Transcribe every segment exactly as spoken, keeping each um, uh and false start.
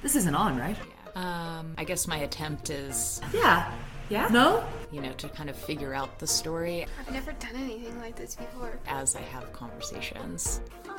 This isn't on, right? Um, I guess my attempt is, Yeah. Yeah? No? you know, to kind of figure out the story I've never done anything like this before. as I have conversations.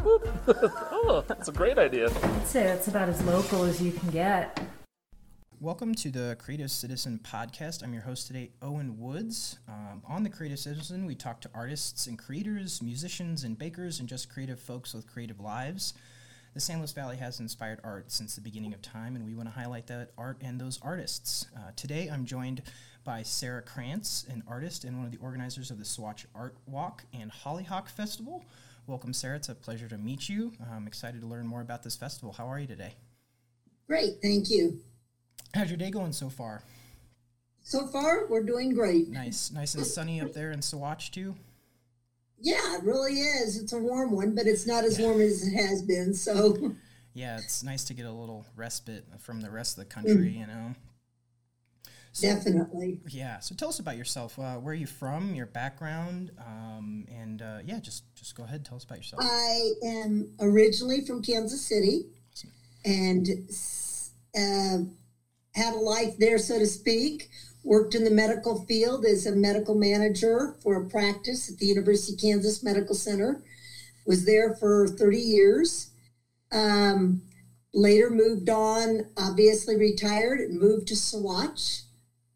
Oh, that's a great idea. I'd say that's about as local as you can get. Welcome to the Creative Citizen podcast. I'm your host today, Owen Woods. Um, on the Creative Citizen, we talk to artists and creators, musicians and bakers, and just creative folks with creative lives. The San Luis Valley has inspired art since the beginning of time, and we want to highlight that art and those artists. Uh, today, I'm joined by Sarah Krantz, an artist and one of the organizers of the Swatch Art Walk and Hollyhock Festival. Welcome, Sarah. It's a pleasure to meet you. I'm excited to learn more about this festival. How are you today? Great, thank you. How's your day going so far? So far, we're doing great. Nice. Nice and sunny up there in Swatch, too? Yeah, it really is. It's a warm one, but it's not as warm as it has been, so. Yeah, it's nice to get a little respite from the rest of the country, mm. you know? So, Definitely. Yeah, so tell us about yourself. Uh, where are you from, your background, um, and uh, yeah, just, just go ahead, tell us about yourself. I am originally from Kansas City, Awesome. and uh, had a life there, so to speak. Worked in the medical field as a medical manager for a practice at the University of Kansas Medical Center. Was there for thirty years. Um, later moved on, obviously retired, and moved to Swatch.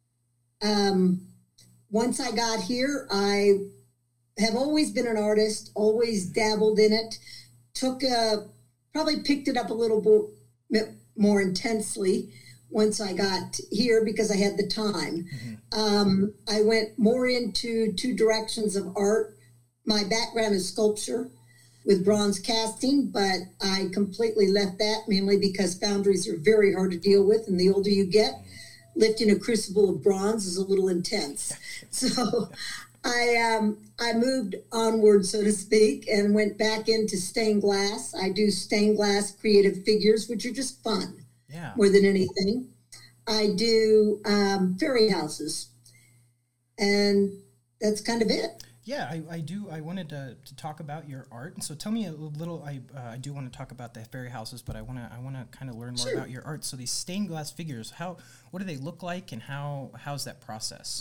Um, once I got here, I have always been an artist, always dabbled in it. Took a, probably picked it up a little bit more intensely once I got here because I had the time. Mm-hmm. Um, I went more into two directions of art. My background is sculpture with bronze casting, but I completely left that mainly because foundries are very hard to deal with, and the older you get, lifting a crucible of bronze is a little intense. So I um, I moved onward, so to speak, and went back into stained glass. I do stained glass creative figures, which are just fun. Yeah. More than anything. I do um, fairy houses, and that's kind of it. Yeah, I, I do. I wanted to, to talk about your art, and so tell me a little. I uh, I do want to talk about the fairy houses, but I want to I want to kind of learn more Sure. about your art. So these stained glass figures, how what do they look like, and how how's that process?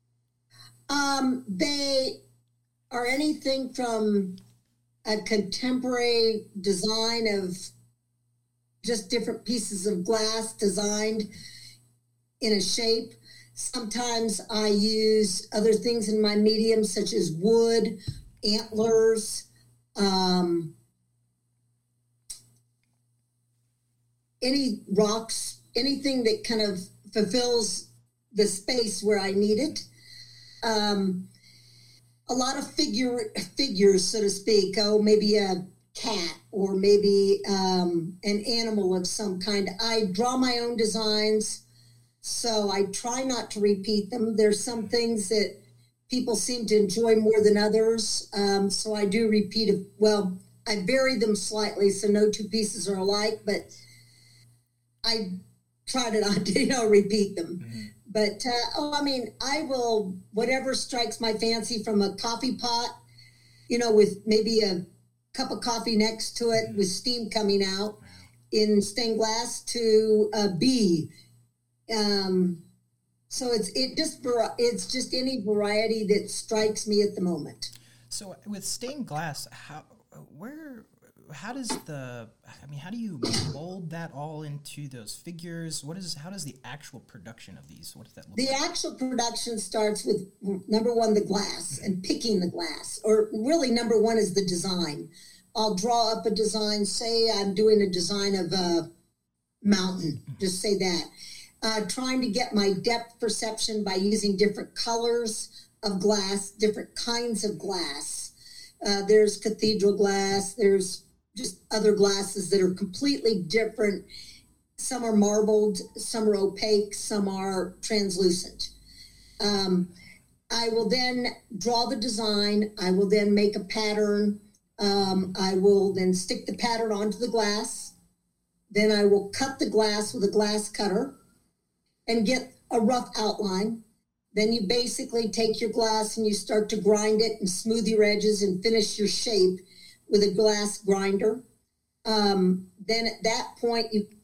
Um, they are anything from a contemporary design of just different pieces of glass designed in a shape. Sometimes I use other things in my medium, such as wood, antlers, um, any rocks, anything that kind of fulfills the space where I need it. Um, a lot of figure figures, so to speak. Oh, maybe a cat or maybe um, an animal of some kind. I draw my own designs, so I try not to repeat them. There's some things that people seem to enjoy more than others, um, so I do repeat it. Well, I vary them slightly, so no two pieces are alike, but I try to not you know, repeat them. Mm-hmm. But, uh, oh, I mean, I will, whatever strikes my fancy, from a coffee pot, you know, with maybe a cup of coffee next to it with steam coming out in stained glass, to a bee. Um, so it's it just it's just any variety that strikes me at the moment. So with stained glass, how where how does the I mean how do you mold that all into those figures? What is how does the actual production of these? What does that look the like? The actual production starts with number one, the glass, and picking the glass, or really number one is the design. I'll draw up a design. Say I'm doing a design of a mountain. Just say that. Uh, trying to get my depth perception by using different colors of glass, different kinds of glass. Uh, there's cathedral glass. There's just other glasses that are completely different. Some are marbled, some are opaque, some are translucent. Um, I will then draw the design. I will then make a pattern. Um, I will then stick the pattern onto the glass. Then I will cut the glass with a glass cutter and get a rough outline. Then you basically take your glass and you start to grind it and smooth your edges and finish your shape with a glass grinder. Um, then at that point, you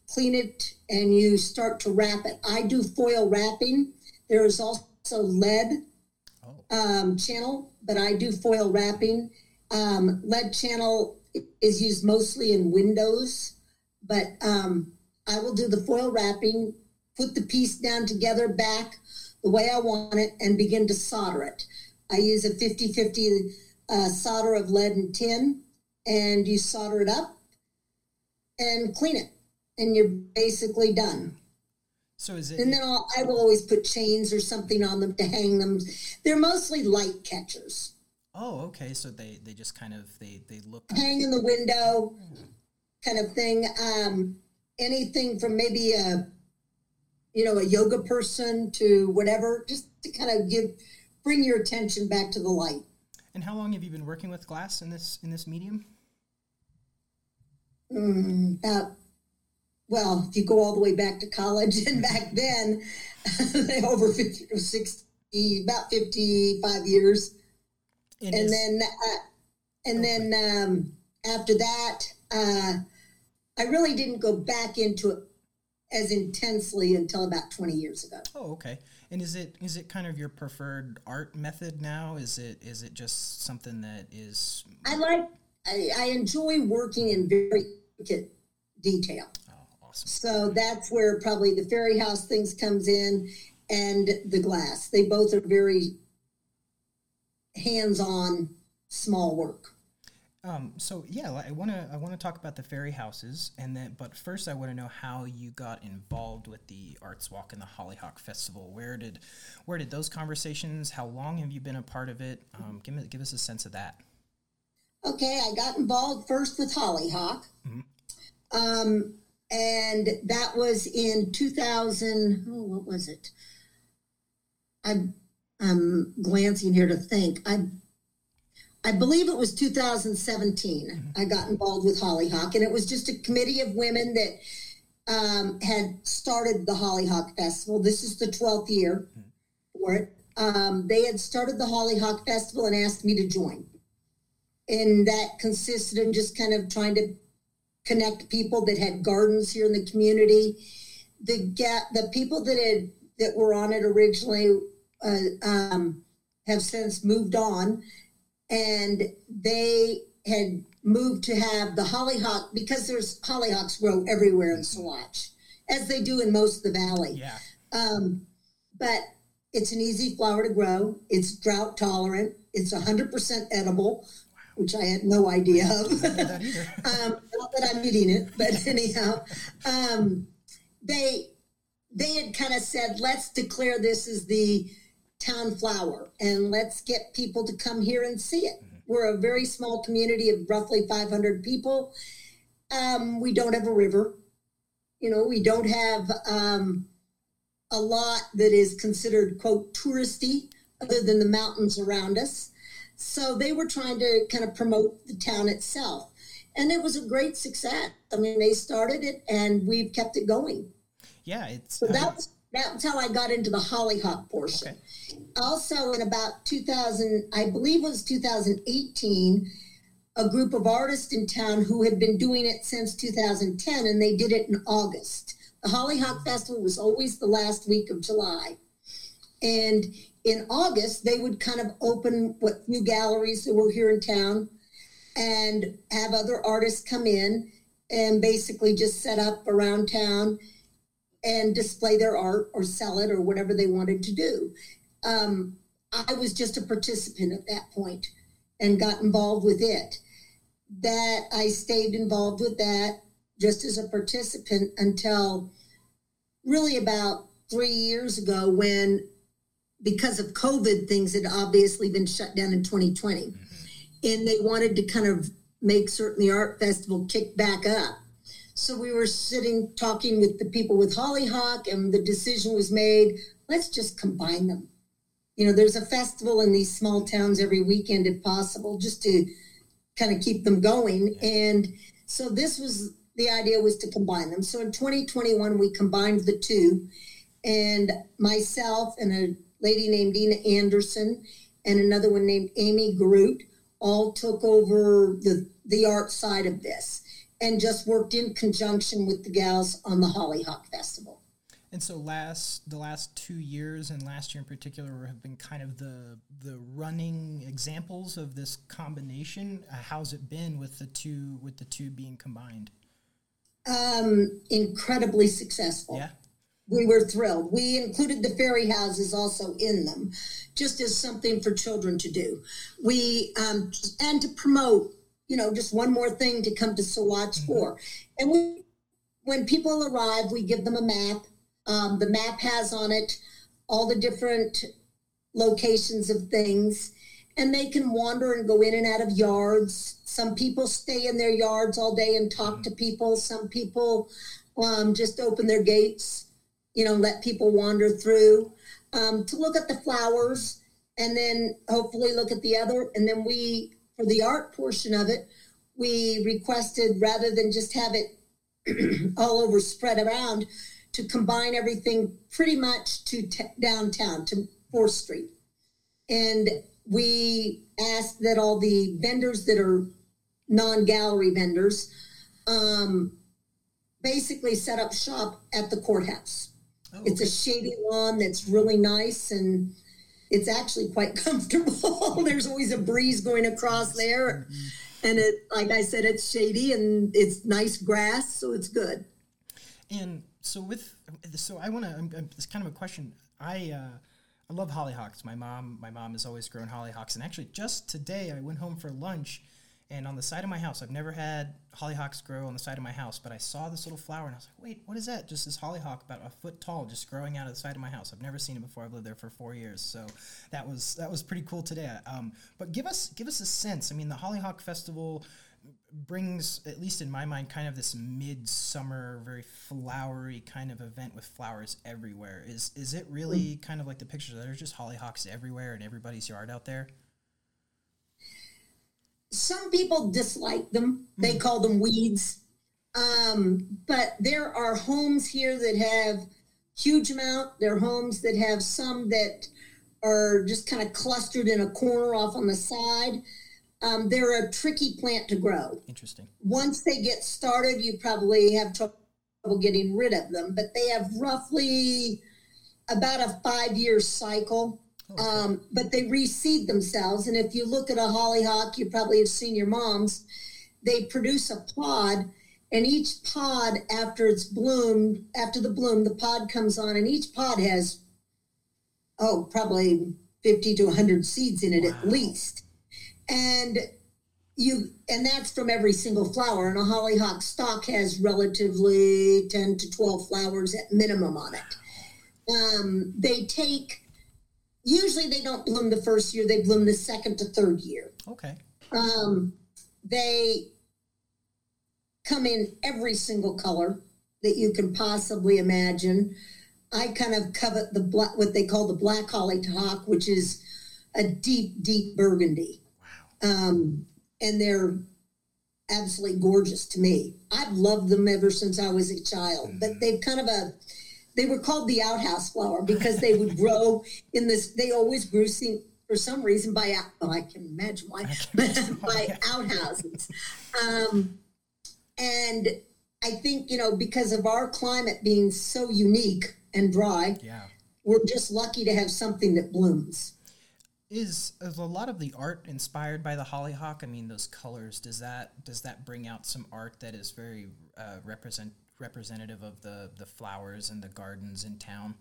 clean it, and you start to wrap it. I do foil wrapping. There is also lead Oh. um, channel, but I do foil wrapping. Um, lead channel is used mostly in windows, but um, I will do the foil wrapping, put the piece down together back the way I want it, and begin to solder it. I use a fifty-fifty uh, solder of lead and tin, and you solder it up and clean it, and you're basically done. So is it? And then I'll, I will always put chains or something on them to hang them. They're mostly light catchers. Oh, okay. So they, they just kind of they they look Hang in the window, kind of thing. Um, anything from maybe a, you know, a yoga person to whatever, just to kind of give, bring your attention back to the light. And how long have you been working with glass in this in this medium? Mm, about, well, if you go all the way back to college and back then, over fifty or sixty, about fifty-five years. And, And is- then, uh, and then um, after that, uh, I really didn't go back into it as intensely until about twenty years ago. Oh, okay. And is it is it kind of your preferred art method now? Is it is it just something that is? I like, I, I enjoy working in very intricate detail. Oh, awesome. So that's where probably the fairy house things comes in, and the glass. They both are very hands-on, small work. Um, so yeah, I want to I want to talk about the fairy houses, and then but first I want to know how you got involved with the Arts Walk and the Hollyhock Festival. Where did where did those conversations? How long have you been a part of it? Um, give me give us a sense of that. Okay, I got involved first with Hollyhock. Mm-hmm. Um, and that was in two thousand, oh, what was it? I, I'm glancing here to think. I I believe it was two thousand seventeen. Mm-hmm. I got involved with Hollyhock, and it was just a committee of women that um, had started the Hollyhock Festival. This is the twelfth year mm-hmm. for it. Um, they had started the Hollyhock Festival and asked me to join. And that consisted in just kind of trying to connect people that had gardens here in the community. The ga- the people that had that were on it originally uh, um, have since moved on. And they had moved to have the hollyhock, because there's hollyhocks grow everywhere in Saguache, as they do in most of the valley. Yeah. Um, but it's an easy flower to grow. It's drought tolerant. It's one hundred percent edible, which I had no idea of. I didn't know that either. um, not that I'm eating it, but anyhow, um, they they had kind of said, let's declare this as the town flower, and let's get people to come here and see it. Mm-hmm. We're a very small community of roughly five hundred people. Um, we don't have a river. You know, we don't have um, a lot that is considered, quote, touristy, other than the mountains around us. So they were trying to kind of promote the town itself. And it was a great success. I mean, they started it, and we've kept it going. Yeah, it's... So that was, that's how I got into the hollyhock portion. Okay. Also, in about two thousand, I believe it was two thousand eighteen, a group of artists in town who had been doing it since two thousand ten, and they did it in August. The Hollyhock Festival was always the last week of July. And in August, they would kind of open what few galleries that were here in town and have other artists come in and basically just set up around town and display their art or sell it or whatever they wanted to do. Um, I was just a participant at that point and got involved with it. That I stayed involved with that just as a participant until really about three years ago when, because of COVID, things had obviously been shut down in twenty twenty. Mm-hmm. And they wanted to kind of make certain the art festival kick back up. So we were sitting talking with the people with Hollyhock, and the decision was made, let's just combine them. You know, there's a festival in these small towns every weekend if possible, just to kind of keep them going. And so this was, the idea was to combine them. So in twenty twenty-one, we combined the two, and myself and a lady named Dina Anderson and another one named Amy Groot all took over the, the art side of this. and just worked in conjunction with the gals on the Hollyhock Festival. And so last the last two years and last year in particular have been kind of the the running examples of this combination. Uh, how's it been with the two with the two being combined? Um, incredibly successful. Yeah. We were thrilled. We included the fairy houses also in them, just as something for children to do. We um, and to promote, you know, just one more thing to come to Saguache mm-hmm. for. And we, when people arrive, we give them a map. Um, the map has on it all the different locations of things, and they can wander and go in and out of yards. Some people stay in their yards all day and talk to people. Some people um, just open their gates, you know, let people wander through um, to look at the flowers, and then hopefully look at the other. And then we, for the art portion of it, we requested, rather than just have it all over spread around, to combine everything pretty much to t- downtown, to fourth Street. And we asked that all the vendors that are non-gallery vendors um, basically set up shop at the courthouse. Oh, okay. It's a shady lawn that's really nice, and it's actually quite comfortable. There's always a breeze going across there. Mm-hmm. And it, like I said, it's shady and it's nice grass, so it's good. And so with, so I want to, it's kind of a question. I, uh, I love hollyhocks. My mom, my mom has always grown hollyhocks. And actually just today I went home for lunch, and on the side of my house, I've never had hollyhocks grow on the side of my house, but I saw this little flower and I was like, wait, what is that? Just this hollyhock about a foot tall, just growing out of the side of my house. I've never seen it before. I've lived there for four years. So that was, that was pretty cool today. Um, but give us, give us a sense. I mean, the Hollyhock Festival brings, at least in my mind, kind of this midsummer, very flowery kind of event with flowers everywhere. Is is it really kind of like the pictures? There's just hollyhocks everywhere in everybody's yard out there? Some people dislike them. They mm. call them weeds. Um, but there are homes here that have huge amount. There are homes that have some that are just kind of clustered in a corner off on the side. Um, they're a tricky plant to grow. Interesting. Once they get started, you probably have trouble getting rid of them, but they have roughly about a five-year cycle. Okay. Um, but they reseed themselves, and if you look at a hollyhock, you probably have seen your moms, they produce a pod, and each pod, after it's bloomed, after the bloom, the pod comes on, and each pod has, oh, probably fifty to one hundred seeds in it wow. at least. And you, and that's from every single flower. And a hollyhock stalk has relatively ten to twelve flowers at minimum on it. Um, they take, usually they don't bloom the first year, they bloom the second to third year. Okay. Um, they come in every single color that you can possibly imagine. I kind of covet the black, what they call the black hollyhock, which is a deep, deep burgundy. Um, and they're absolutely gorgeous to me. I've loved them ever since I was a child, mm-hmm. but they've kind of a, they were called the outhouse flower because they would grow in this, they always grew seen, for some reason by, out, oh, I can imagine why, but by outhouses. Um, and I think, you know, because of our climate being so unique and dry, yeah. we're just lucky to have something that blooms. Is, is a lot of the art inspired by the hollyhock? I mean, those colors, does that does that bring out some art that is very uh, represent representative of the, the flowers and the gardens in town?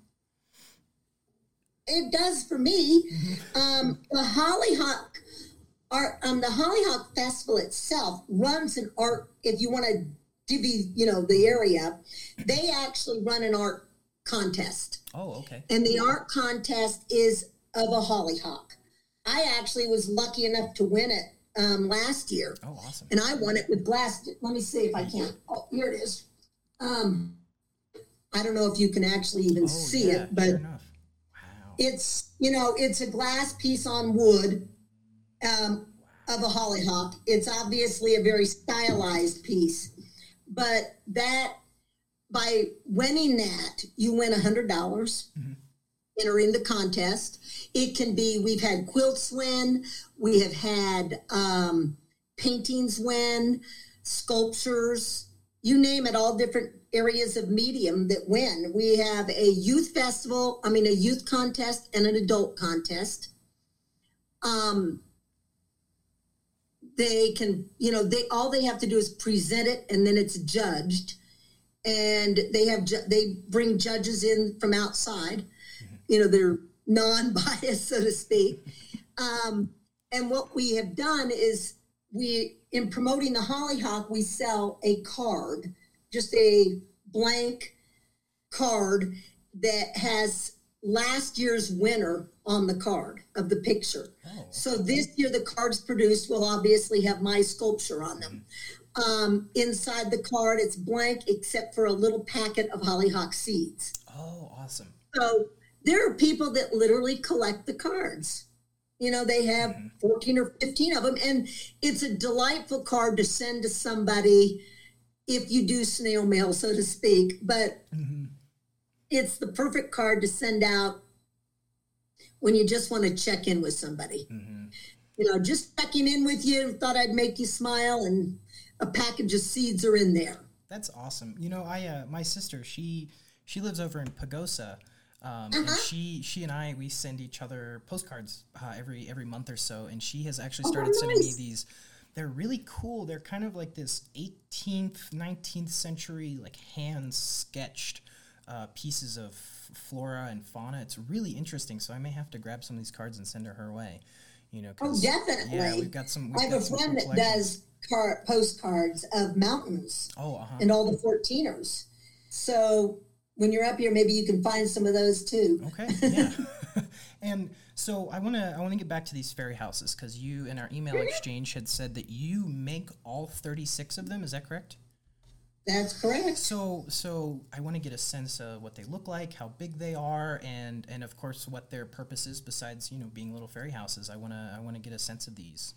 It does for me. Mm-hmm. Um, the hollyhock art, um, the Hollyhock Festival itself runs an art. If you want to divvy, you know, the area, they actually run an art contest. Oh, okay. And the art contest is of a hollyhock. I actually was lucky enough to win it um, last year. Oh, awesome. And I won it with glass. Let me see if I can. Oh, here it is. Um, I don't know if you can actually even oh, see yeah, it, but sure enough. Wow. It's, you know, it's a glass piece on wood um, wow. of a hollyhock. It's obviously a very stylized piece, but that, by winning that, you win one hundred dollars. Mm-hmm. Enter in the contest. It can be, we've had quilts win, we have had um, paintings win, sculptures, you name it, all different areas of medium that win. We have a youth festival, I mean, a youth contest and an adult contest. Um, they can, you know, they all they have to do is present it, and then it's judged. And they have ju- they bring judges in from outside. Mm-hmm. You know, they're non-biased, so to speak. Um, and what we have done is we, in promoting the Hollyhock, we sell a card, just a blank card that has last year's winner on the card of the picture. Oh. So this year the cards produced will obviously have my sculpture on them. Mm-hmm. Um, inside the card, it's blank except for a little packet of hollyhock seeds. Oh, awesome. So there are people that literally collect the cards. You know, they have mm-hmm. fourteen or fifteen of them, and it's a delightful card to send to somebody if you do snail mail, so to speak. But mm-hmm. it's the perfect card to send out when you just want to check in with somebody. Mm-hmm. You know, just checking in with you, thought I'd make you smile, and a package of seeds are in there. That's awesome. You know, I uh, my sister, she she lives over in Pagosa, um, uh-huh. and she she and I we send each other postcards uh, every every month or so, and she has actually started oh, nice. sending me these. They're really cool. They're kind of like this eighteenth, nineteenth century like hand sketched uh, pieces of flora and fauna. It's really interesting. So I may have to grab some of these cards and send her her way. You know, oh, definitely. Yeah, we've got some. We've I have got a friend that does car- postcards of mountains oh, uh-huh. and all the fourteeners. So when you're up here, maybe you can find some of those too. Okay, yeah. And so I want to I want to get back to these fairy houses because you in our email exchange had said that you make all thirty-six of them. Is that correct? That's correct. So, so I want to get a sense of what they look like, how big they are, and, and of course what their purpose is besides, you know, being little fairy houses. I want to I want to get a sense of these.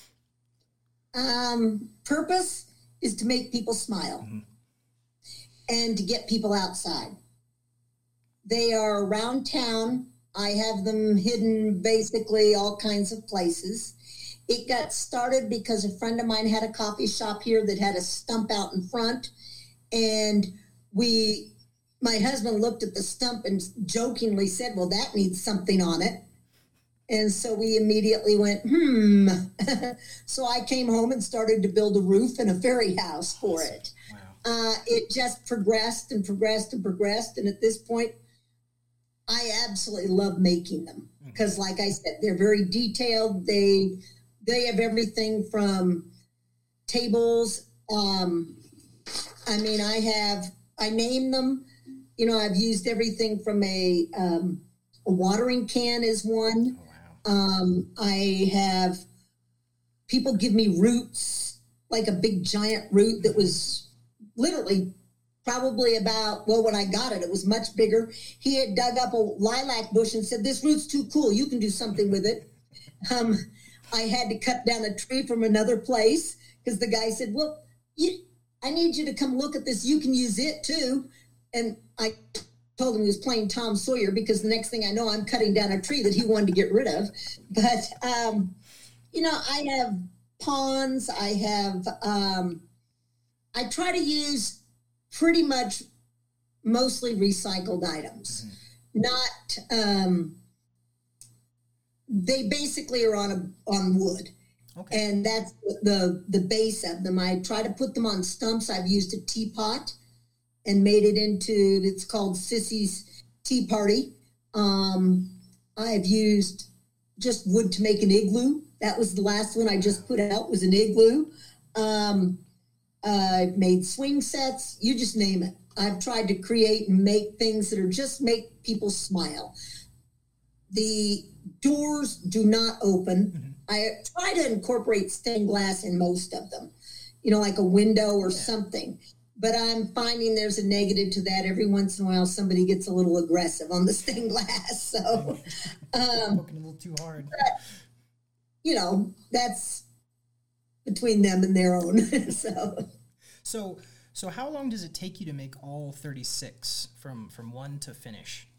Um, purpose is to make people smile mm-hmm. and to get people outside. They are around town. I have them hidden basically all kinds of places. It got started because a friend of mine had a coffee shop here that had a stump out in front. And we, my husband looked at the stump and jokingly said, well, that needs something on it. And so we immediately went, hmm. So I came home and started to build a roof and a fairy house for it. Wow. Uh, it just progressed and progressed and progressed. And at this point, I absolutely love making them because, mm-hmm. like I said, they're very detailed. They they have everything from tables. Um, I mean, I have I name them. You know, I've used everything from a um, a watering can is one. Oh, wow. Um, I have people give me roots, like a big giant root that was literally probably about, well, when I got it, it was much bigger. He had dug up a lilac bush and said, this root's too cool. You can do something with it. Um, I had to cut down a tree from another place because the guy said, well, you, I need you to come look at this. You can use it too. And I told him he was playing Tom Sawyer because the next thing I know, I'm cutting down a tree that he wanted to get rid of. But, um, you know, I have ponds. I have, um, I try to use pretty much mostly recycled items, mm-hmm. not, um, they basically are on a, on wood. Okay. And that's the, the base of them. I try to put them on stumps. I've used a teapot and made it into, it's called Sissy's Tea Party. Um, I've used just wood to make an igloo. That was the last one I just put out was an igloo. Um, I've made swing sets, you just name it. I've tried to create and make things that are just make people smile. The doors do not open. Mm-hmm. I try to incorporate stained glass in most of them, you know, like a window or yeah. something. But I'm finding there's a negative to that. Every once in a while, somebody gets a little aggressive on the stained glass. So, um, working a little too hard. But, you know, that's between them and their own. so, so, so how long does it take you to make all thirty-six from from one to finish,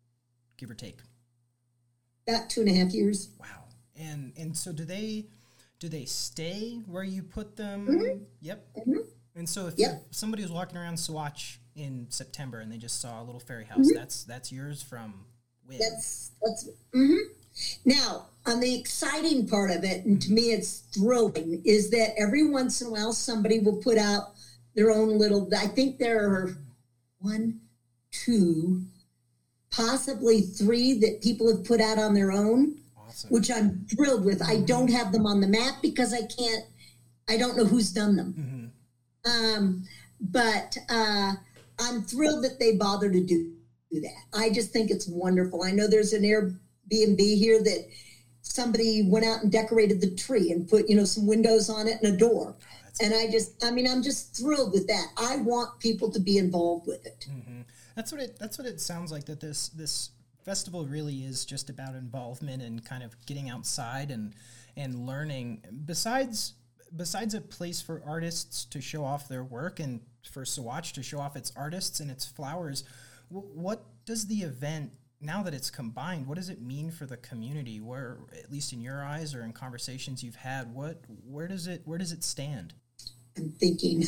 give or take? About two and a half years. Wow. And and so do they do they stay where you put them? Mm-hmm. Yep. Mm-hmm. And so if Yep. somebody was walking around Saguache in September and they just saw a little fairy house, Mm-hmm. that's that's yours from when? That's, that's, mm-hmm. Now, on the exciting part of it, and to me it's thrilling, is that every once in a while somebody will put out their own little, I think there are one, two, possibly three that people have put out on their own, Awesome. which I'm thrilled with. I don't have them on the map because I can't, I don't know who's done them. Mm-hmm. Um, but uh, I'm thrilled that they bother to do, do that. I just think it's wonderful. I know there's an Airbnb here that somebody went out and decorated the tree and put, you know, some windows on it and a door. Oh, and I just, I mean, I'm just thrilled with that. I want people to be involved with it. Mm-hmm. That's what it. That's what it sounds like. That this this festival really is just about involvement and kind of getting outside and and learning. Besides besides a place for artists to show off their work and for Saguache to show off its artists and its flowers, w- what does the event, now that it's combined, what does it mean for the community? Where, at least in your eyes or in conversations you've had, what where does it where does it stand? I'm thinking.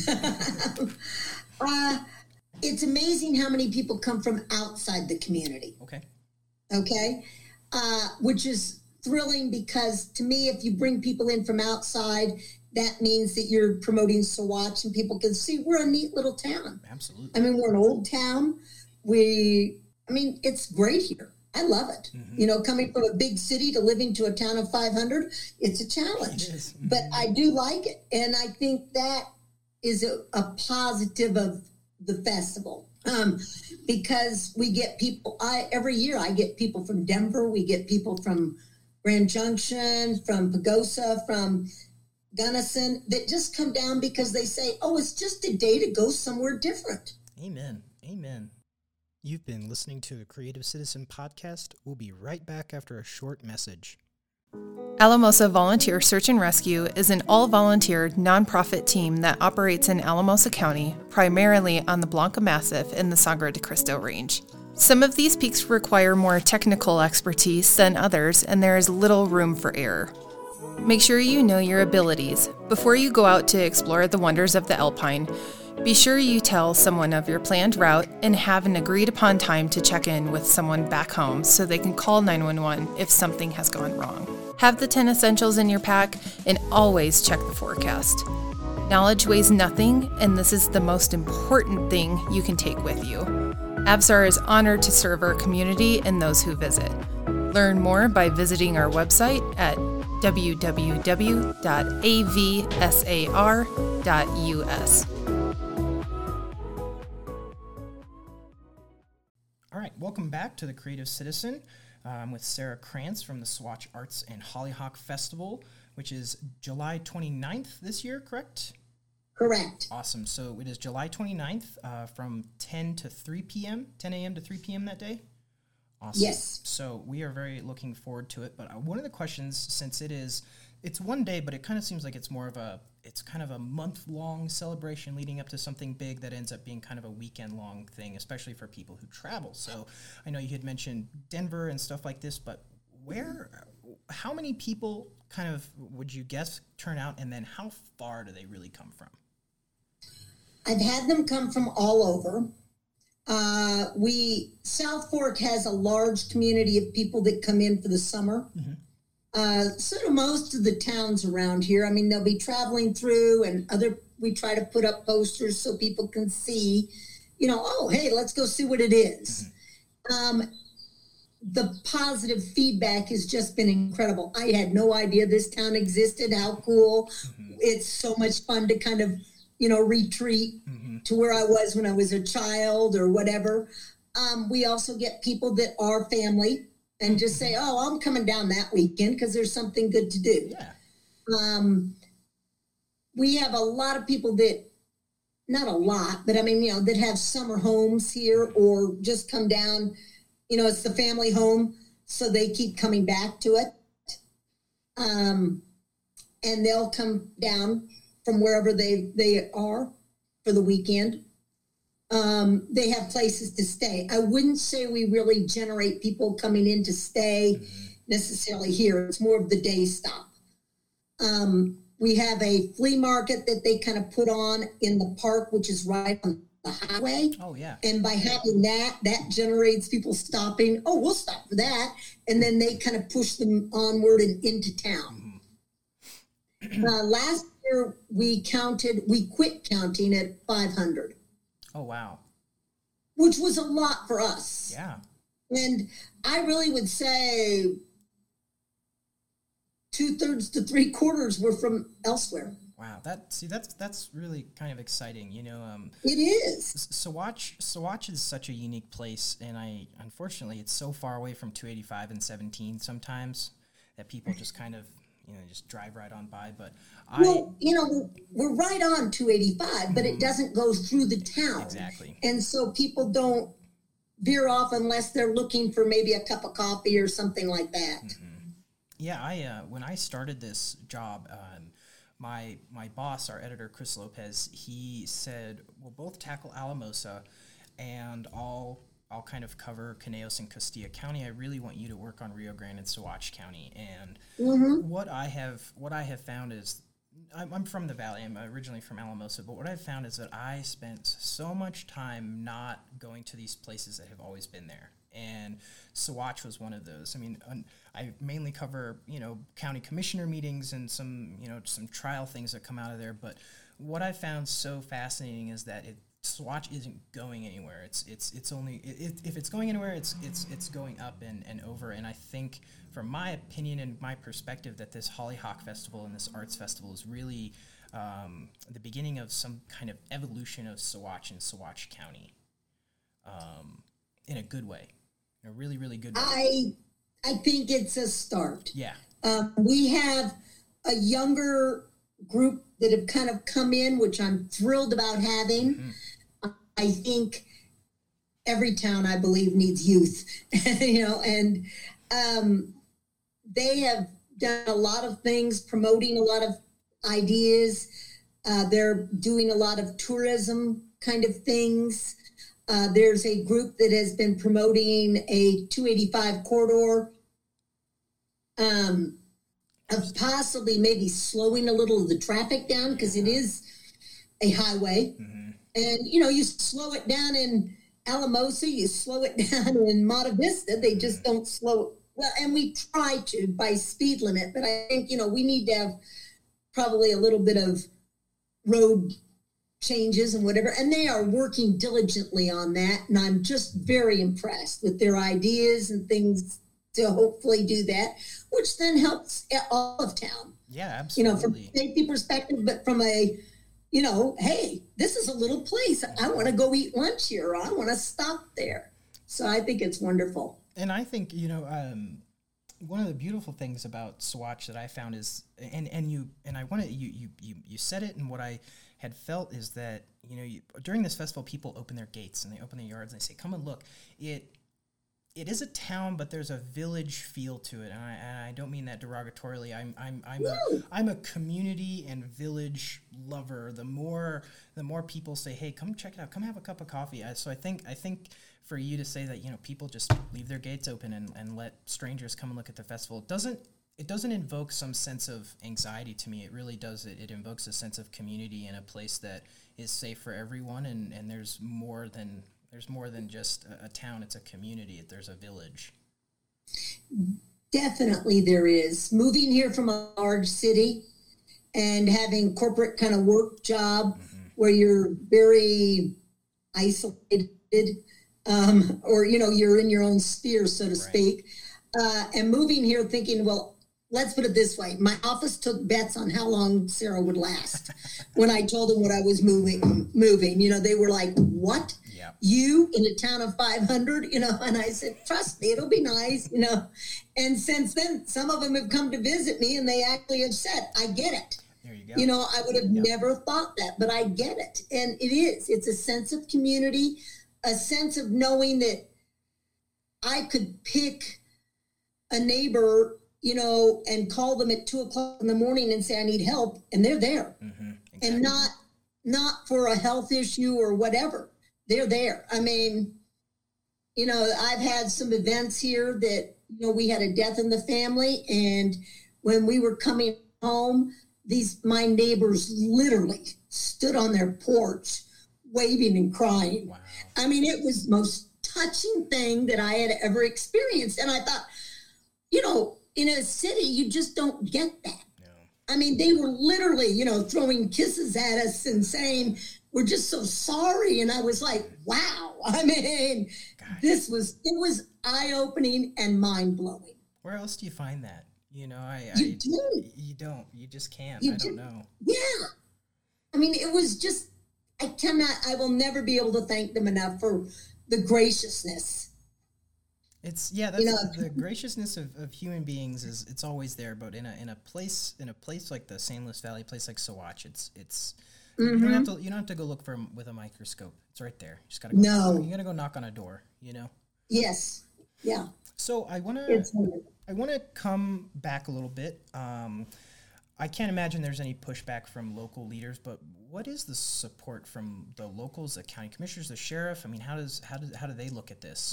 uh, it's amazing how many people come from outside the community. Okay. Okay. Uh, which is thrilling because to me, if you bring people in from outside, that means that you're promoting Saguache and people can see we're a neat little town. Absolutely. I mean, we're an old town. We, I mean, it's great here. I love it. Mm-hmm. You know, coming from a big city to living to a town of five hundred, it's a challenge. It is. Mm-hmm. But I do like it. And I think that is a, a positive of the festival. Um, because we get people, I every year I get people from Denver, we get people from Grand Junction, from Pagosa, from Gunnison, that just come down because they say, oh, it's just a day to go somewhere different. Amen. Amen. You've been listening to the Creative Citizen Podcast. We'll be right back after a short message. Alamosa Volunteer Search and Rescue is an all-volunteer nonprofit team that operates in Alamosa County, primarily on the Blanca Massif in the Sangre de Cristo Range. Some of these peaks require more technical expertise than others, and there is little room for error. Make sure you know your abilities. Before you go out to explore the wonders of the Alpine, be sure you tell someone of your planned route and have an agreed-upon time to check in with someone back home so they can call nine one one if something has gone wrong. Have the ten essentials in your pack and always check the forecast. Knowledge weighs nothing, and this is the most important thing you can take with you. Avsar is honored to serve our community and those who visit. Learn more by visiting our website at w w w dot a v s a r dot u s. All right, welcome back to the Creative Citizen. Uh, I'm with Sarah Krantz from the Saguache Arts and Hollyhock Festival, which is July twenty-ninth this year, correct? Correct. Awesome. So it is July twenty-ninth uh, from ten to three p.m., ten a.m. to three p.m. that day? Awesome. Yes. So we are very looking forward to it. But uh, one of the questions, since it is, it's one day, but it kind of seems like it's more of a, it's kind of a month-long celebration leading up to something big that ends up being kind of a weekend-long thing, especially for people who travel. So I know you had mentioned Denver and stuff like this, but where, how many people kind of would you guess turn out, and then how far do they really come from? I've had them come from all over. Uh, we, South Fork has a large community of people that come in for the summer. Mm-hmm. Uh, so do most of the towns around here. I mean, they'll be traveling through, and other, we try to put up posters so people can see, you know, oh, hey, let's go see what it is. Mm-hmm. Um, the positive feedback has just been incredible. I had no idea this town existed. How cool. Mm-hmm. It's so much fun to kind of, you know, retreat mm-hmm. to where I was when I was a child or whatever. Um, we also get people that are family and just say, oh, I'm coming down that weekend because there's something good to do. Yeah. Um, we have a lot of people that, not a lot, but I mean, you know, that have summer homes here or just come down, you know, it's the family home, so they keep coming back to it. Um, and they'll come down from wherever they, they are for the weekend. Um, they have places to stay. I wouldn't say we really generate people coming in to stay mm-hmm. necessarily here. It's more of the day stop. Um, we have a flea market that they kind of put on in the park, which is right on the highway. Oh, yeah. And by having that, that generates people stopping. Oh, we'll stop for that. And then they kind of push them onward and into town. Mm-hmm. uh, last year, we counted, we quit counting at five hundred. Oh, wow. Which was a lot for us. Yeah. And I really would say two-thirds to three-quarters were from elsewhere. Wow, that see that's that's really kind of exciting. You know, um, it is. Saguache Saguache is such a unique place, and I unfortunately it's so far away from two eighty-five and seventeen sometimes that people just kind of you know just drive right on by. But well, I, you know, we're right on two eighty-five, but mm-hmm. it doesn't go through the town exactly, and so people don't veer off unless they're looking for maybe a cup of coffee or something like that. Mm-hmm. Yeah, I uh, when I started this job. Um, My my boss, our editor, Chris Lopez, he said, we'll both tackle Alamosa, and I'll, I'll kind of cover Conejos and Costilla County. I really want you to work on Rio Grande and Saguache County. And mm-hmm. what I have what I have found is, I'm, I'm from the Valley. I'm originally from Alamosa, but what I've found is that I spent so much time not going to these places that have always been there. And Saguache was one of those. I mean, un- I mainly cover, you know, county commissioner meetings and some, you know, some trial things that come out of there. But what I found so fascinating is that it, Saguache isn't going anywhere. It's it's it's only it, if it's going anywhere, it's it's it's going up and, and over. And I think, from my opinion and my perspective, that this Hollyhock Festival and this Arts Festival is really um, the beginning of some kind of evolution of Saguache and Saguache County, um, in a good way. In a really, really good way. I I think it's a start. Yeah. Um, we have a younger group that have kind of come in, which I'm thrilled about having. Mm-hmm. I think every town, I believe, needs youth, you know, and um, they have done a lot of things, promoting a lot of ideas. Uh, they're doing a lot of tourism kind of things. Uh, there's a group that has been promoting a two eighty-five corridor, um, of possibly maybe slowing a little of the traffic down because it is a highway. Mm-hmm. And, you know, you slow it down in Alamosa, you slow it down in Monte Vista, they just don't slow it. Well, and we try to by speed limit, but I think, you know, we need to have probably a little bit of road changes and whatever, and they are working diligently on that, and I'm just very impressed with their ideas and things to hopefully do that, which then helps all of town. Yeah, absolutely. You know, from a safety perspective, but from a, you know, hey, this is a little place. I want to go eat lunch here, or I want to stop there. So I think it's wonderful. And I think, you know, um, one of the beautiful things about Saguache that I found is, and, and you, and I want to, you, you, you, you said it, and what I had felt is that, you know, you, during this festival, people open their gates and they open their yards and they say, come and look. It it is a town, but there's a village feel to it, and I, and I don't mean that derogatorily. I'm I'm I'm a, I'm a community and village lover. The more the more people say, hey, come check it out, come have a cup of coffee. I, so I think I think for you to say that, you know, people just leave their gates open and, and let strangers come and look at the festival, it doesn't It doesn't invoke some sense of anxiety to me. It really does. It, it invokes a sense of community in a place that is safe for everyone, and, and there's more than there's more than just a, a town. It's a community. There's a village. Definitely there is. Moving here from a large city and having corporate kind of work job mm-hmm. where you're very isolated, um, or, you know, you're in your own sphere, so to right. speak, uh, and moving here thinking, well, let's put it this way. My office took bets on how long Sarah would last when I told them what I was moving. Moving, you know, they were like, what? Yep. You in a town of five hundred, you know? And I said, trust me, it'll be nice, you know? And since then, some of them have come to visit me and they actually have said, I get it. There you go. You know, I would have yep. never thought that, but I get it. And it is. It's a sense of community, a sense of knowing that I could pick a neighbor, you know, and call them at two o'clock in the morning and say, I need help. And they're there. Mm-hmm, exactly. And not, not for a health issue or whatever. They're there. I mean, you know, I've had some events here that, you know, we had a death in the family. And when we were coming home, these my neighbors literally stood on their porch waving and crying. Wow. I mean, it was the most touching thing that I had ever experienced. And I thought, you know, in a city, you just don't get that. No. I mean, they were literally, you know, throwing kisses at us and saying, we're just so sorry. And I was like, wow. I mean, Gosh. this was, it was eye-opening and mind-blowing. Where else do you find that? You know, I, you I do. You don't. You just can't. You I don't do. know. Yeah. I mean, it was just, I cannot, I will never be able to thank them enough for the graciousness. It's, yeah, that's you know, the graciousness of, of human beings is, it's always there, but in a, in a place, in a place like the San Luis Valley, a place like Saguache, it's, it's, mm-hmm. you don't have to, you don't have to go look for them with a microscope. It's right there. You just gotta go, no. you gotta go knock on a door, you know? Yes. Yeah. So I want to, I want to come back a little bit. Um, I can't imagine there's any pushback from local leaders, but what is the support from the locals, the county commissioners, the sheriff? I mean, how does how do how do they look at this?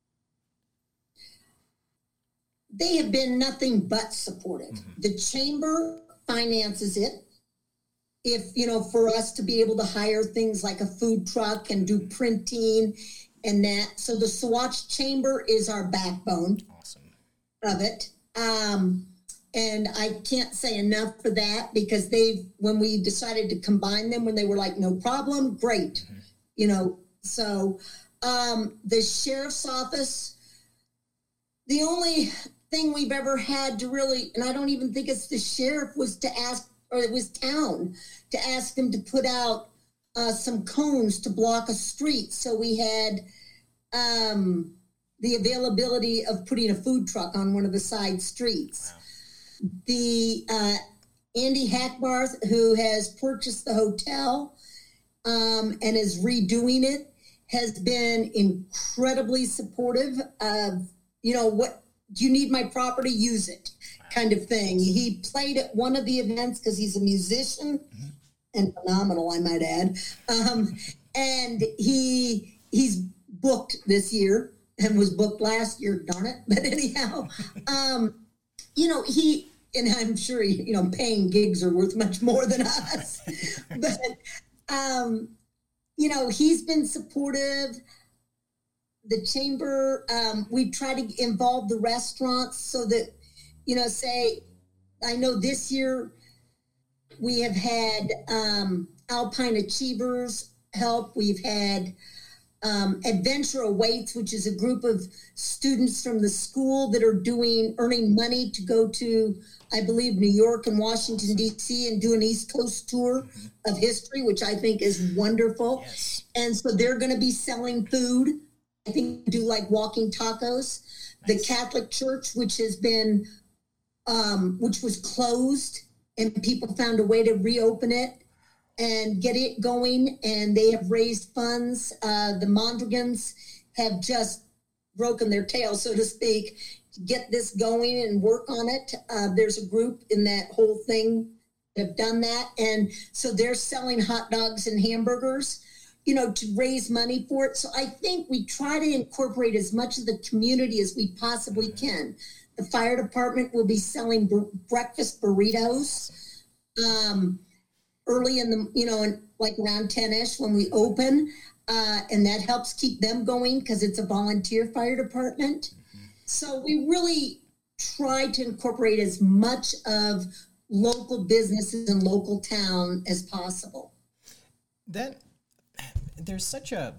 They have been nothing but supportive. Mm-hmm. The chamber finances it. If, you know, for us to be able to hire things like a food truck and do printing and that. So the Saguache Chamber is our backbone awesome. of it. Um, and I can't say enough for that because they've, when we decided to combine them, when they were like, no problem, great. Mm-hmm. You know, so um, the sheriff's office, the only thing we've ever had to really, and I don't even think it's the sheriff, was to ask, or it was town, to ask them to put out uh, some cones to block a street. So we had um, the availability of putting a food truck on one of the side streets. Wow. The uh, Andy Hackbarth, who has purchased the hotel um, and is redoing it, has been incredibly supportive of, you know, what, do you need my property? Use it, kind of thing. He played at one of the events because he's a musician mm-hmm. and phenomenal, I might add. Um, and he he's booked this year and was booked last year, darn it. But anyhow, um, you know, he, and I'm sure, he, you know, paying gigs are worth much more than us. But, um, you know, he's been supportive. The chamber, um, we try to involve the restaurants so that, you know, say, I know this year we have had um, Alpine Achievers help. We've had um, Adventure Awaits, which is a group of students from the school that are doing, earning money to go to, I believe, New York and Washington, D C and do an East Coast tour of history, which I think is wonderful. Yes. And so they're going to be selling food. I think do like walking tacos. Nice. The Catholic Church, which has been, um, which was closed, and people found a way to reopen it and get it going, and they have raised funds. Uh, the Mondragons have just broken their tail, so to speak, to get this going and work on it. Uh, there's a group in that whole thing that have done that, and so they're selling hot dogs and hamburgers, you know, to raise money for it. So I think we try to incorporate as much of the community as we possibly can. The fire department will be selling b- breakfast burritos um, early in the, you know, in, like around ten-ish when we open. Uh, and that helps keep them going because it's a volunteer fire department. Mm-hmm. So we really try to incorporate as much of local businesses and local town as possible. That... There's such a,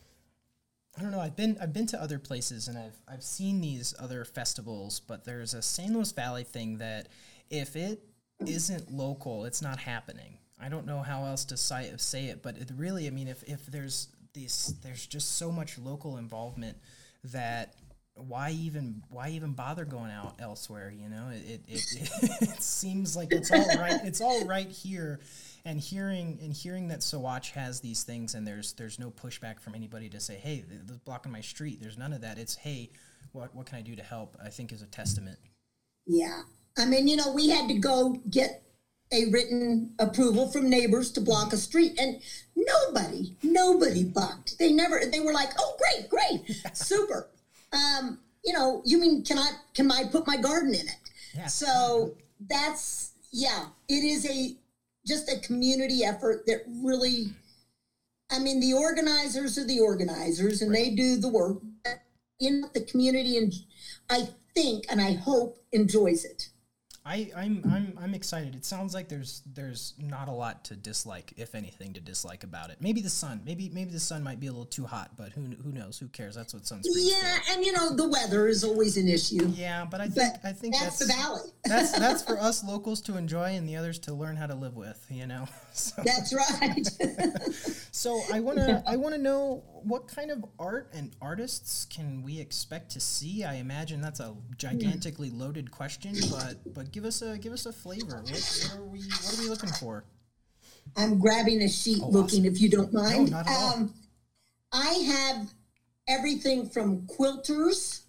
I don't know, I've been I've been to other places and I've I've seen these other festivals, but there's a San Luis Valley thing that if it isn't local, it's not happening. I don't know how else to say, say it, but it really, I mean, if, if there's these, there's just so much local involvement that why even why even bother going out elsewhere, you know? It it, it, it seems like it's all right, it's all right here. And hearing and hearing that Saguache has these things and there's there's no pushback from anybody to say, hey, they're blocking my street. There's none of that. It's, hey, what what can I do to help? I think is a testament. Yeah. I mean, you know, we had to go get a written approval from neighbors to block a street. And nobody, nobody bucked. They never, they were like, oh, great, great, super. Um, you know, you mean, can I, can I put my garden in it? Yeah. So that's, yeah, it is a just a community effort that really, I mean, the organizers are the organizers and right. they do the work. In the community, and I think and I hope enjoys it. I, I'm I'm I'm excited. It sounds like there's there's not a lot to dislike, if anything, to dislike about it. Maybe the sun. Maybe maybe the sun might be a little too hot, but who who knows? Who cares? That's what sunscreen. Yeah, for. And you know the weather is always an issue. Yeah, but I think but I think that's, that's the valley. that's that's for us locals to enjoy and the others to learn how to live with. You know. So. That's right. So I wanna I wanna know what kind of art and artists can we expect to see? I imagine that's a gigantically loaded question, but but give us a give us a flavor. What, what are we what are we looking for? I'm grabbing a sheet, oh, looking, awesome. if you don't mind. No, not at all. Um, I have everything from quilters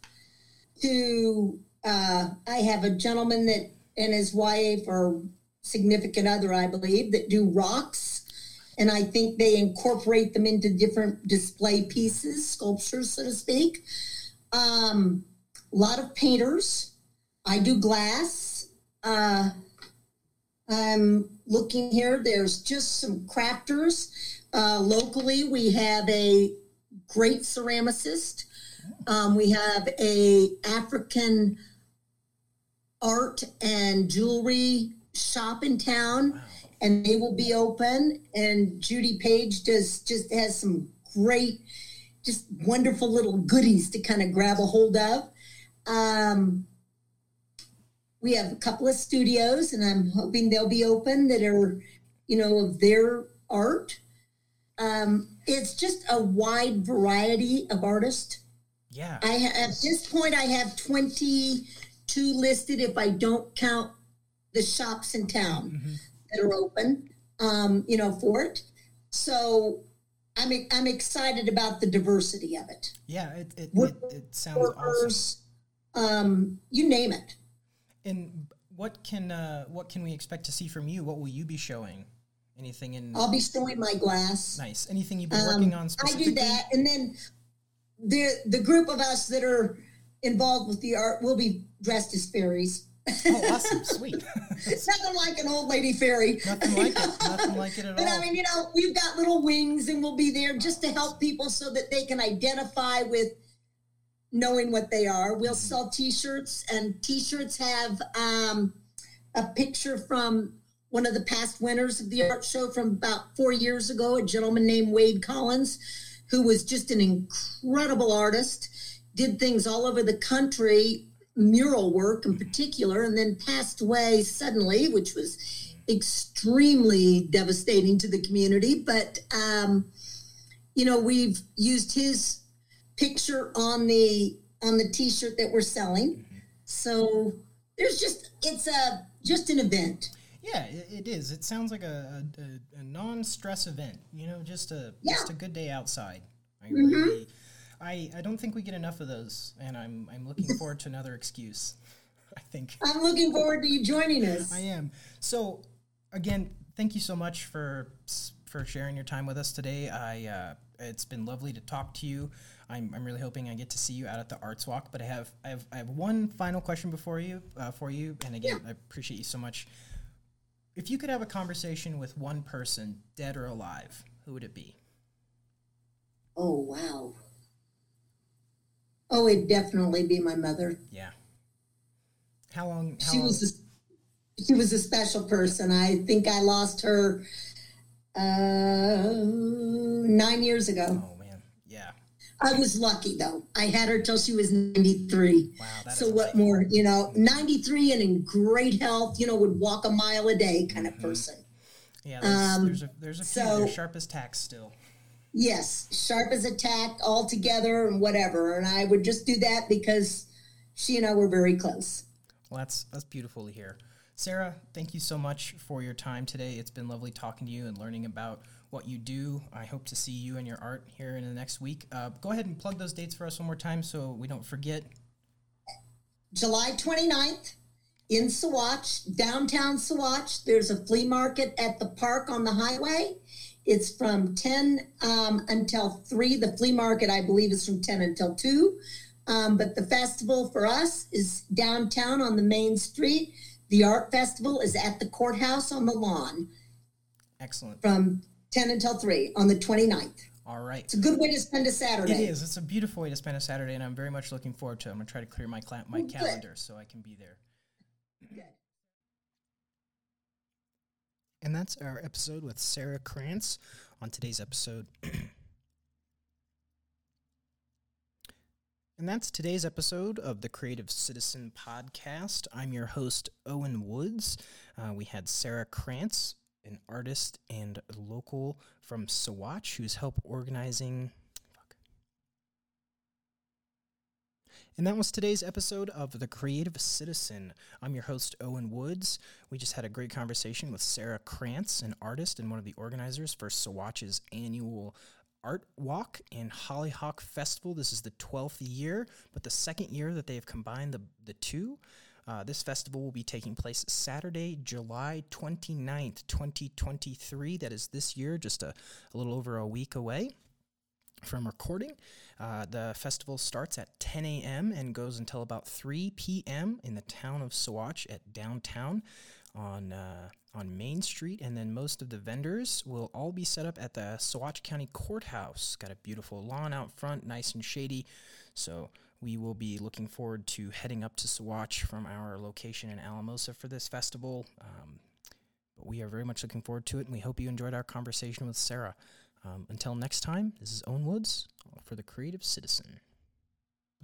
to uh, I have a gentleman that and his wife or significant other, I believe, that do rocks. And I think they incorporate them into different display pieces, sculptures, so to speak. Um, a lot of painters. I do glass. Uh, I'm looking here. There's just some crafters. Uh, locally, we have a great ceramicist. Um, we have a African art and jewelry shop in town. Wow. And they will be open. And Judy Page does just has some great, just wonderful little goodies to kind of grab a hold of. Um, we have a couple of studios, and I'm hoping they'll be open that are, you know, of their art. Um, it's just a wide variety of artists. Yeah. I ha- at this point, I have twenty-two listed if I don't count the shops in town. Mm-hmm. That are open, um, you know, for it. So I'm I'm excited about the diversity of it. Yeah, it it, Work, it, it sounds workers, awesome. Um, you name it. And what can uh, what can we expect to see from you? What will you be showing? Anything in? I'll be showing my glass. Nice. Anything you've been um, working on specifically? I do that, and then the the group of us that are involved with the art will be dressed as fairies. Oh, awesome. Sweet. It's nothing like an old lady fairy. Nothing like it. Nothing like it at but all. But I mean, you know, we've got little wings and we'll be there just to help people so that they can identify with knowing what they are. We'll sell t-shirts, and t-shirts have um, a picture from one of the past winners of the art show from about four years ago, a gentleman named Wade Collins, who was just an incredible artist, did things all over the country, mural work in particular, and then passed away suddenly, which was extremely devastating to the community. But, um, you know, we've used his picture on the on the t-shirt that we're selling. So there's just, it's a just an event. Yeah, it, it is. It sounds like a, a, a non-stress event, you know, just a yeah. just a good day outside. I mm-hmm. really I, I don't think we get enough of those, and I'm I'm looking forward to another excuse, I think. I'm looking forward to you joining us. I am. So, again, thank you so much for for sharing your time with us today. I uh, it's been lovely to talk to you. I'm I'm really hoping I get to see you out at the Arts Walk. But I have I have I have one final question before you uh, for you, and again, yeah. I appreciate you so much. If you could have a conversation with one person, dead or alive, who would it be? Oh wow. Oh, it'd definitely be my mother. Yeah. How long? How she long? was a, she was a special person. I think I lost her uh, nine years ago. Oh man, yeah. I was lucky though. I had her till she was ninety-three. Wow, that so is what life. more? You know, ninety-three and in great health. You know, would walk a mile a day kind of mm-hmm. person. Yeah, there's, um, there's a there's a few. So, They're sharp as tacks still. Yes, sharp as a tack all together and whatever. And I would just do that because she and I were very close. Well, that's that's beautiful to hear. Sarah, thank you so much for your time today. It's been lovely talking to you and learning about what you do. I hope to see you and your art here in the next week. Uh, go ahead and plug those dates for us one more time so we don't forget. July twenty-ninth in Saguache, downtown Saguache. There's a flea market at the park on the highway. It's from ten um, until three. The flea market, I believe, is from ten until two. Um, but the festival for us is downtown on the main street. The art festival is at the courthouse on the lawn. Excellent. From ten until three on the twenty-ninth. All right. It's a good way to spend a Saturday. It is. It's a beautiful way to spend a Saturday, and I'm very much looking forward to it. I'm going to try to clear my cla- my Good. calendar so I can be there. Good. And that's our episode with Sarah Krantz. On today's episode. And that's today's episode of the Creative Citizen Podcast. I'm your host, Owen Woods. Uh, we had Sarah Krantz, an artist and local from Saguache, who's helped organizing. Fuck. And that was today's episode of The Creative Citizen. I'm your host, Owen Woods. We just had a great conversation with Sarah Krantz, an artist and one of the organizers for Saguache's annual Art Walk and Hollyhock Festival. This is the twelfth year, but the second year that they've combined the, the two. Uh, this festival will be taking place Saturday, July twenty-ninth, twenty twenty-three. That is this year, just a, a little over a week away from recording. Uh, the festival starts at ten a.m. and goes until about three p.m. in the town of Saguache at downtown on uh, on Main Street, and then most of the vendors will all be set up at the Saguache County Courthouse. Got a beautiful lawn out front, nice and shady, so we will be looking forward to heading up to Saguache from our location in Alamosa for this festival. Um, but we are very much looking forward to it, and we hope you enjoyed our conversation with Sarah. Um, until next time, this is Owen Woods for The Creative Citizen.